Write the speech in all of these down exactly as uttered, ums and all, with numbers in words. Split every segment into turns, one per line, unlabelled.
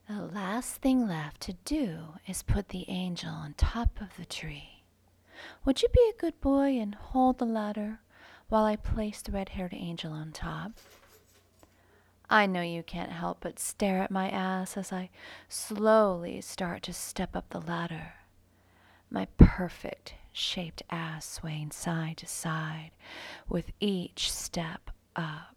The last thing left to do is put the angel on top of the tree. Would you be a good boy and hold the ladder while I place the red-haired angel on top? I know you can't help but stare at my ass as I slowly start to step up the ladder. My perfect shaped ass swaying side to side with each step up.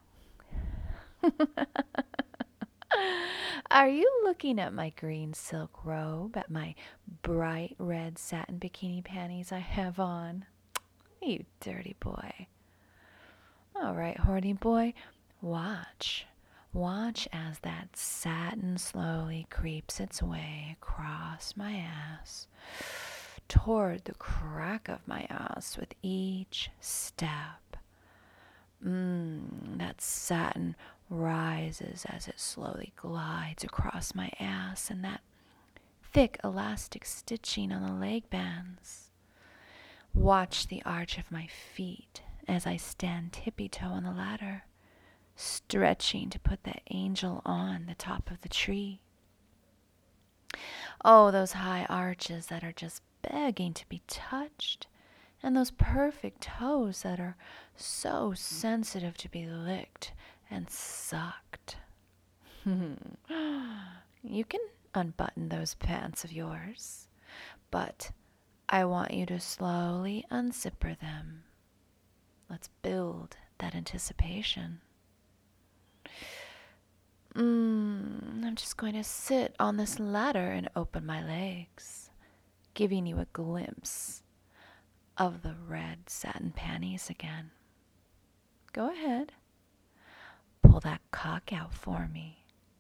Are you looking at my green silk robe, at my bright red satin bikini panties I have on? You dirty boy. All right, horny boy, watch. Watch as that satin slowly creeps its way across my ass toward the crack of my ass with each step. Mmm, that satin rises as it slowly glides across my ass, and that thick elastic stitching on the leg bands. Watch the arch of my feet as I stand tippy-toe on the ladder, stretching to put that angel on the top of the tree. Oh, those high arches that are just begging to be touched, and those perfect toes that are so sensitive to be licked and sucked. You can unbutton those pants of yours, but I want you to slowly unzipper them. Let's build that anticipation. Mm, I'm just going to sit on this ladder and open my legs, giving you a glimpse of the red satin panties again. Go ahead. Pull that cock out for me.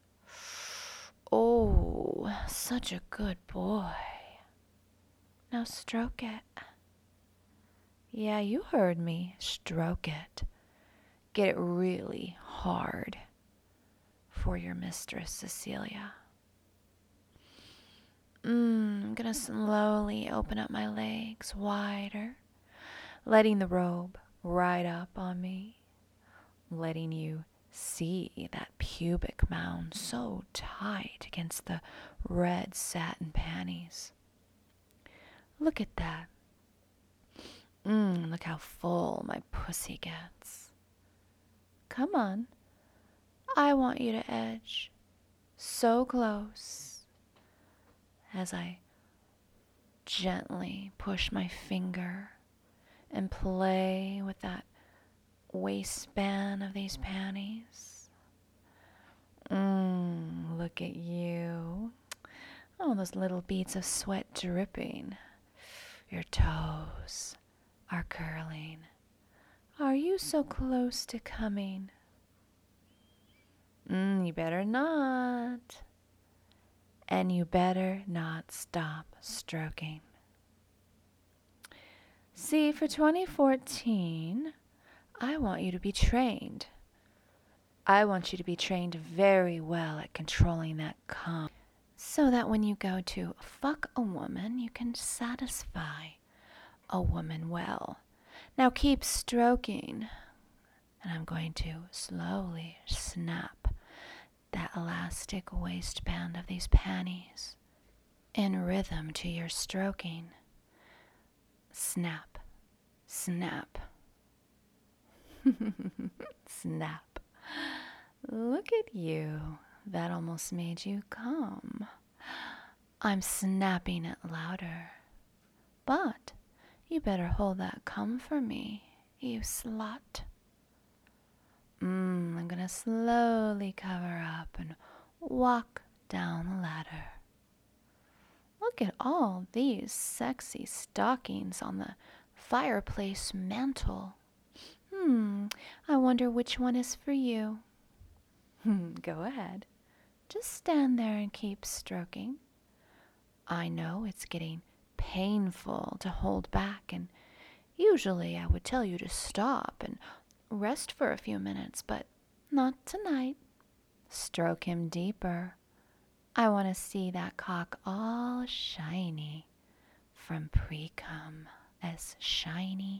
Oh, such a good boy. Now stroke it. Yeah, you heard me. Stroke it. Get it really hard for your mistress, Cecilia. Mm, I'm gonna slowly open up my legs wider, letting the robe ride up on me, letting you see that pubic mound so tight against the red satin panties. Look at that. Mmm, look how full my pussy gets. Come on. I want you to edge so close as I gently push my finger and play with that waistband of these panties. Mmm, look at you. Oh, those little beads of sweat dripping. Your toes are curling. Are you so close to coming? Mm, you better not. And you better not stop stroking. See, for twenty fourteen, I want you to be trained. I want you to be trained very well at controlling that cum, so that when you go to fuck a woman, you can satisfy a woman well. Now keep stroking, and I'm going to slowly snap that elastic waistband of these panties in rhythm to your stroking. Snap, snap, snap. Look at you. That almost made you come. I'm snapping it louder. But you better hold that cum for me, you slut. Mmm, I'm gonna slowly cover up and walk down the ladder. Look at all these sexy stockings on the fireplace mantle. Hmm, I wonder which one is for you. Go ahead. Just stand there and keep stroking. I know it's getting painful to hold back, and usually I would tell you to stop and rest for a few minutes, but not tonight. Stroke him deeper. I want to see that cock all shiny from pre-cum, as shiny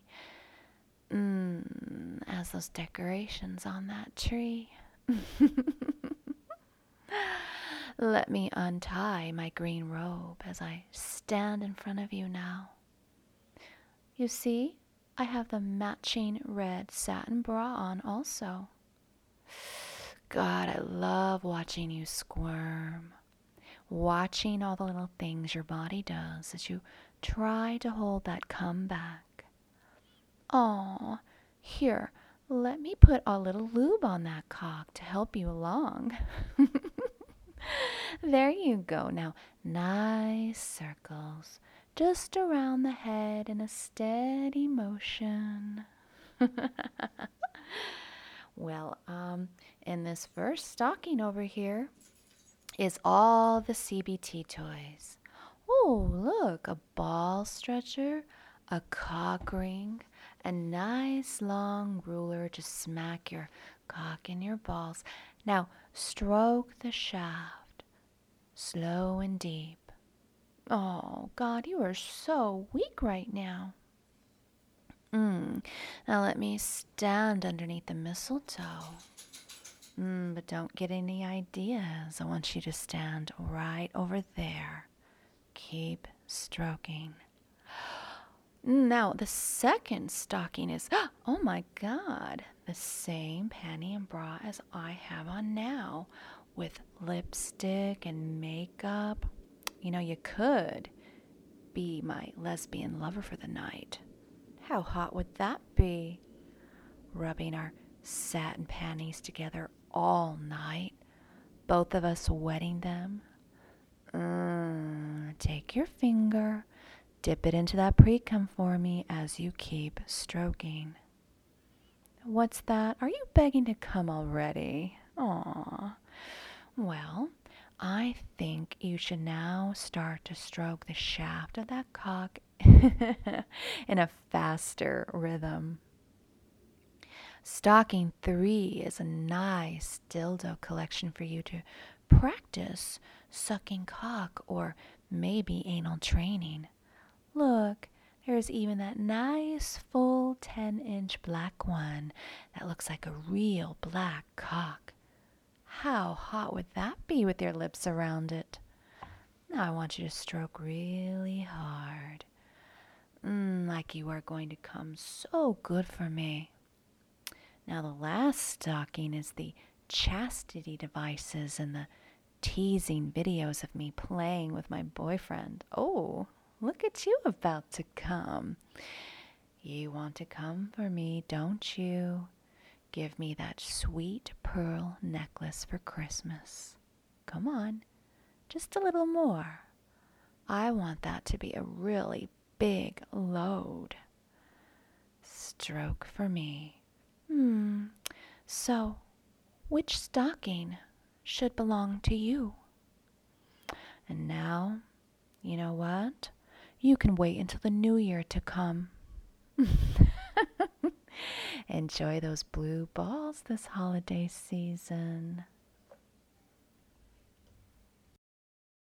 mm, as those decorations on that tree. Let me untie my green robe as I stand in front of you now. You see, I have the matching red satin bra on also. God, I love watching you squirm. Watching all the little things your body does as you try to hold that comeback. Aw, here, let me put a little lube on that cock to help you along. There you go. Now, nice circles just around the head in a steady motion. Well, um, in this first stocking over here is all the C B T toys. Oh, look, a ball stretcher, a cock ring, a nice long ruler to smack your cock in your balls. Now, stroke the shaft, slow and deep. Oh, God, you are so weak right now. Mm. Now let me stand underneath the mistletoe. Mm, but don't get any ideas. I want you to stand right over there. Keep stroking. Now, the second stocking is, oh my God, the same panty and bra as I have on now, with lipstick and makeup. You know, you could be my lesbian lover for the night. How hot would that be? Rubbing our satin panties together all night, both of us wetting them. Mm, take your finger, dip it into that pre-cum for me as you keep stroking. What's that? Are you begging to come already? Aw. Well, I think you should now start to stroke the shaft of that cock in a faster rhythm. Stocking three is a nice dildo collection for you to practice sucking cock or maybe anal training. Look, there's even that nice full ten inch black one that looks like a real black cock. How hot would that be with your lips around it? Now I want you to stroke really hard. Mmm, like you are going to come so good for me. Now the last stocking is the chastity devices and the teasing videos of me playing with my boyfriend. Oh, look at you about to come. You want to come for me, don't you? Give me that sweet pearl necklace for Christmas. Come on, just a little more. I want that to be a really big load. Stroke for me. Hmm, so which stocking should belong to you? And now, you know what? You can wait until the new year to come. Enjoy those blue balls this holiday season.